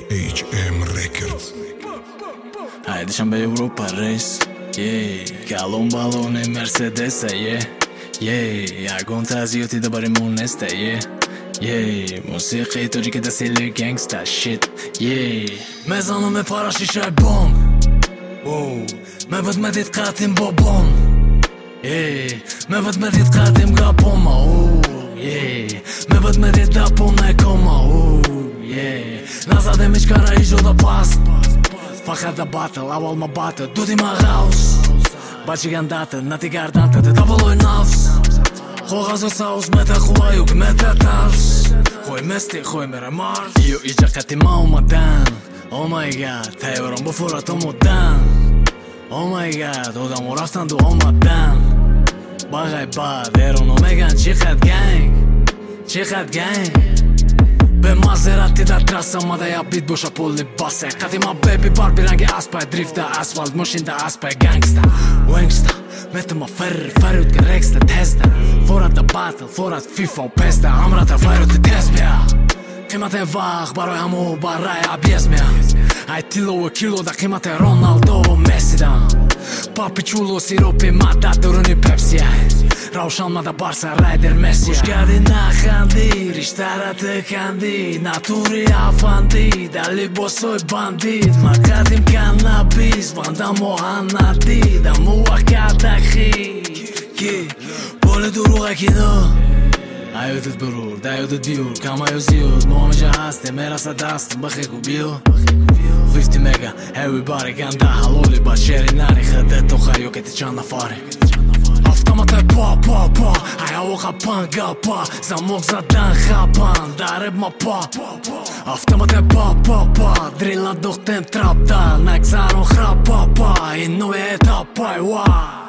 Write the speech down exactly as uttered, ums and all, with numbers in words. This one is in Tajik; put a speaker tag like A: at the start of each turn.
A: эйч эм Records.
B: Haydi به Europa reis yeah. Kalon balon Mercedes yeah. Yeah. Agon تزیاتی دوبارمون نسته yeah. Yeah. موسیقی توجی که دستیلی گنگستا shit yeah. مزانم پارا شیشه بوم مبد مدید قاتم با بوم yeah. مبد مدید قاتم قابوم yeah. مبد مدید داپوم نکوم yeah. نزدم ایچ کارا ایجو دا پاست فقط دا باتل اول ما باتل دودی ما غاوس بچی گنداته نتی گردانته ده دبلوی نفس خو غازو ساوس متا خوایوک متا ترس خوی مستی خوی میره مارس ایو ایجا قطی ما اومدن Oh my god تایوران بفورت اومدن Oh my god آدمو رفتن دو اومدن باقای باد ایرونو میگن چیقد گنگ چیقد گنگ به مازراتی در ترسم ماده یا بیت بوشا پولی باسه قدیما بیبی بار بیرنگ اسپای دریفت اسفالت ماشین دا اسپای گنگستا وینگستا مثل ما فرر فرود که رکستا تستا فورت دا باتل فورت فیفا و پستا امرات فرود تست بیا قیمت وقت برای همو برای عبیز میا ای تیلو و کیلو دا قیمت رونالدو و مسی دا پاپی چولو سیروپی مادا درونی پپسی روشن مادا بارسا رایدر مسی خوش کردی نخندی ریشترت کندی ناتوری افندی دلی باسوی بندید ما قدیم کنابیز واندم و هندی دمو وقت اخی کی بول دروغه کی دو ایودت برور دایودت بیور کامایو زیود موامجا هسته میرسه دستم بخیکو بیو fifty mega everybody ganda haloli ba sheri nani khadet to khayo ke tichana fare автомата па па па аяо хапан гапа замок задан хапан дареб ма па автомата па па па дрила дохтен трапта нагзаро храпа па и нове етапа ва